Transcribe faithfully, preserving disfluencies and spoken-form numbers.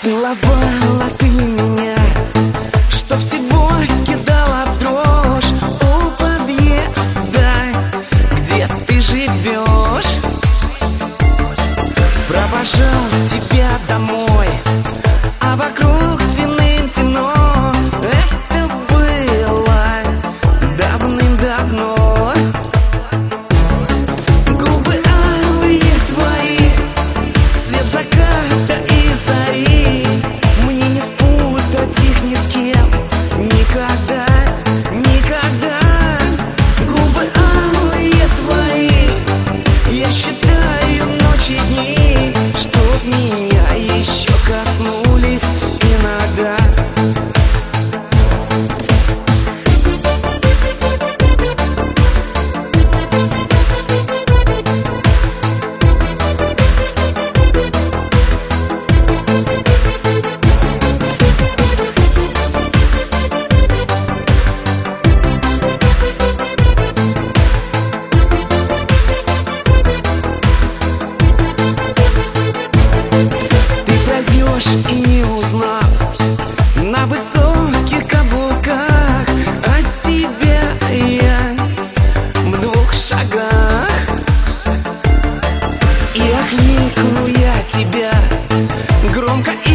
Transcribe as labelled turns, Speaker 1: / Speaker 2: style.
Speaker 1: Целовала ты меня, что всего кидала в дрожь у подъезда, где ты живешь. Провожал тебя домой, а вокруг темным-темно. Это было давным-давно. Губы алые твои, цвет заката и зари. Мне не спутать их ни с кем, никогда, никогда. Губы алые твои, я считаю ночи и дни, чтоб меня еще коснулись иногда. И не узнав, на высоких каблуках от тебя я в двух шагах. И окликну я тебя громко и